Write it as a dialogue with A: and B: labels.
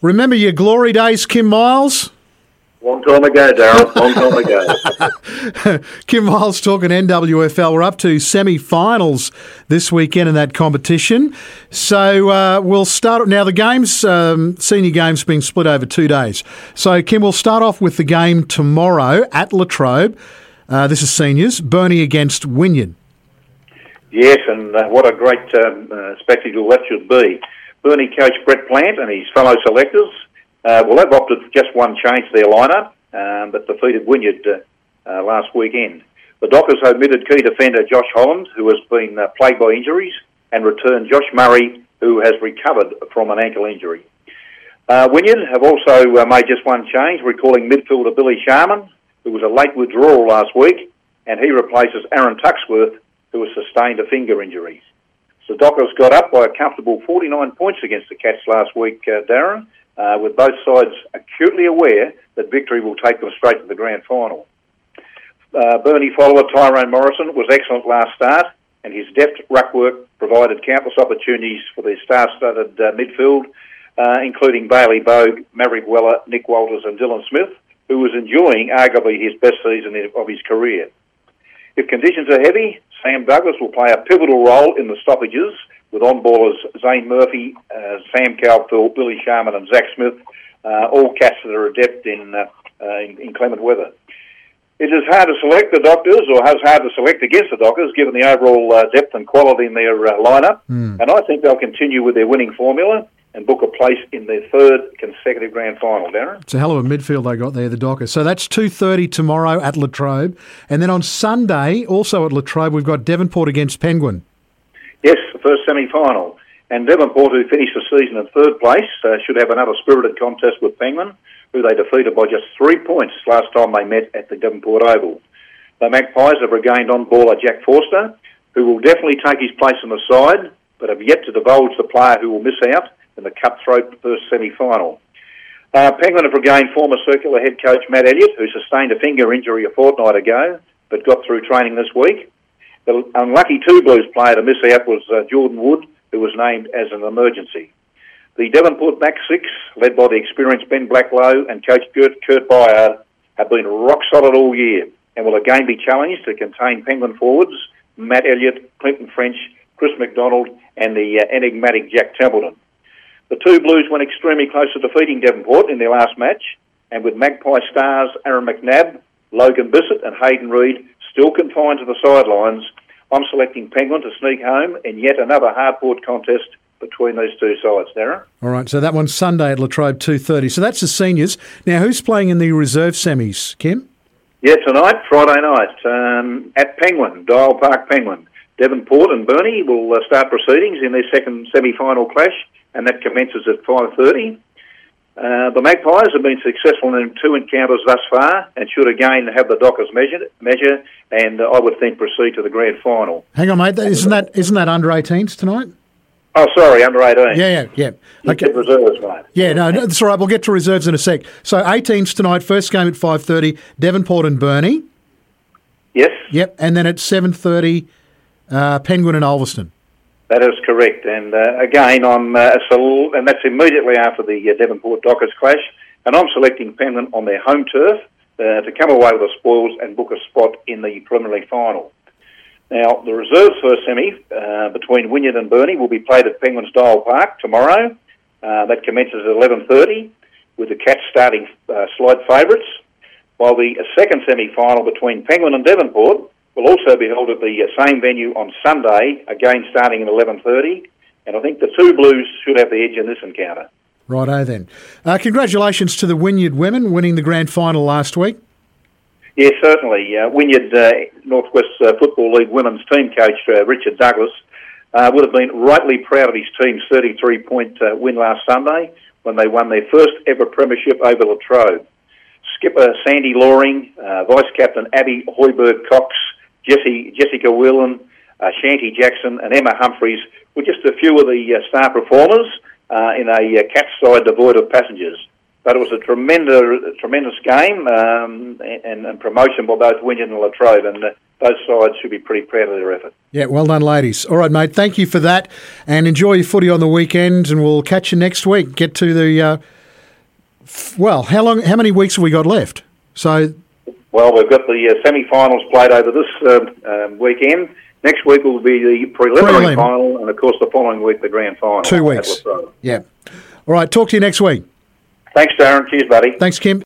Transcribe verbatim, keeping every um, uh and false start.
A: Remember your glory days, Kim Miles?
B: Long time ago, Darren. Long time ago.
A: Kim Miles talking N W F L. We're up to semi-finals this weekend in that competition. So uh, we'll start... Now, the games, um, senior games being split over two days. So, Kim, we'll start off with the game tomorrow at Latrobe. Uh, this is seniors. Burnie against Wynyard.
B: Yes, and uh, what a great um, uh, spectacle that should be. Burnie coach Brett Plant and his fellow selectors, uh, well, they've opted for just one change to their lineup, um, but defeated Wynyard uh, uh, last weekend. The Dockers omitted key defender Josh Holland, who has been uh, plagued by injuries, and returned Josh Murray, who has recovered from an ankle injury. Uh, Wynyard have also uh, made just one change, recalling midfielder Billy Sharman, who was a late withdrawal last week, and he replaces Aaron Tuxworth, who has sustained a finger injury. So Dockers got up by a comfortable forty-nine points against the Cats last week, uh, Darren, uh, with both sides acutely aware that victory will take them straight to the grand final. Uh, Burnie follower Tyrone Morrison was excellent last start, and his deft ruck work provided countless opportunities for their star-studded uh, midfield, uh, including Bailey Bogue, Maverick Weller, Nick Walters and Dylan Smith, who was enjoying arguably his best season of his career. If conditions are heavy, Sam Douglas will play a pivotal role in the stoppages, with on-ballers Zane Murphy, uh, Sam Cowfield, Billy Sharman and Zach Smith, uh, all cats that are adept in, uh, uh, in, in clement weather. It is hard to select the Dockers, or it's hard to select against the Dockers, given the overall uh, depth and quality in their uh, lineup, mm. and I think they'll continue with their winning formula and book a place in their third consecutive grand final, Darren.
A: It's a hell of a midfield they got there, the Dockers. So that's two thirty tomorrow at Latrobe. And then on Sunday, also at Latrobe, we've got Devonport against Penguin.
B: Yes, the first semi-final. And Devonport, who finished the season in third place, uh, should have another spirited contest with Penguin, who they defeated by just three points last time they met at the Devonport Oval. The Magpies have regained on-baller Jack Forster, who will definitely take his place on the side, but have yet to divulge the player who will miss out in the cutthroat first semi-final. Uh, Penguin have regained former Circular head coach Matt Elliott, who sustained a finger injury a fortnight ago, but got through training this week. The unlucky two Blues player to miss out was uh, Jordan Wood, who was named as an emergency. The Devonport back six, led by the experienced Ben Blacklow and coach Kurt, Kurt Byard, have been rock solid all year and will again be challenged to contain Penguin forwards Matt Elliott, Clinton French, Chris McDonald and the uh, enigmatic Jack Templeton. The two Blues went extremely close to defeating Devonport in their last match, and with Magpie stars Aaron McNabb, Logan Bissett and Hayden Reid still confined to the sidelines, I'm selecting Penguin to sneak home in yet another hard-fought contest between these two sides, Darren.
A: All right, so that one's Sunday at Latrobe, two thirty. So that's the seniors. Now, who's playing in the reserve semis, Kim?
B: Yeah, tonight, Friday night, um, at Penguin, Dial Park Penguin. Devonport and Burnie will uh, start proceedings in their second semi-final clash, and that commences at five thirty. Uh, the Magpies have been successful in two encounters thus far and should again have the Dockers measure, measure and uh, I would think proceed to the grand final.
A: Hang on, mate. Isn't that isn't that under eighteens tonight?
B: Oh, sorry, under eighteen.
A: Yeah, yeah, yeah.
B: You
A: okay.
B: Reserves, mate.
A: Yeah, no, no, that's all right. We'll get to reserves in a sec. So eighteens tonight, first game at five thirty, Devonport and Burnie.
B: Yes.
A: Yep, and then at seven thirty, uh, Penguin and Ulverston.
B: That is correct, and uh, again, I'm uh, sol- and that's immediately after the uh, Devonport Dockers clash, and I'm selecting Penguin on their home turf uh, to come away with the spoils and book a spot in the preliminary final. Now, the reserves first semi uh, between Wynyard and Burnie will be played at Penguin's Dial Park tomorrow. Uh, that commences at eleven thirty, with the Cats starting uh, slide favourites, while the uh, second semi-final between Penguin and Devonport will also be held at the same venue on Sunday, again starting at eleven thirty, and I think the two Blues should have the edge in this encounter.
A: Righto then. Uh, congratulations to the Wynyard women winning the grand final last week.
B: Yes, certainly. Uh, Wynyard uh, Northwest uh, Football League women's team coach uh, Richard Douglas uh, would have been rightly proud of his team's thirty-three point uh, win last Sunday when they won their first ever premiership over Latrobe. Skipper Sandy Loring, uh, Vice-Captain Abby Hoiberg-Cox, Jessie, Jessica Whelan, uh, Shanty Jackson and Emma Humphreys were just a few of the uh, star performers uh, in a uh, Cats side devoid of passengers. But it was a tremendous, tremendous game um, and, and promotion by both Wynyard and Latrobe, and uh, those sides should be pretty proud of their effort.
A: Yeah, well done, ladies. All right, mate, thank you for that, and enjoy your footy on the weekend, and we'll catch you next week. Get to the uh, Well, how long? How many weeks have we got left? So,
B: well, we've got the uh, semi-finals played over this uh, um, weekend. Next week will be the preliminary
A: Prelim.
B: final, and of course the following week the grand final.
A: Two weeks.
B: at La Trobe.
A: Yeah. All right. Talk to you next week.
B: Thanks, Darren. Cheers, buddy.
A: Thanks, Kim.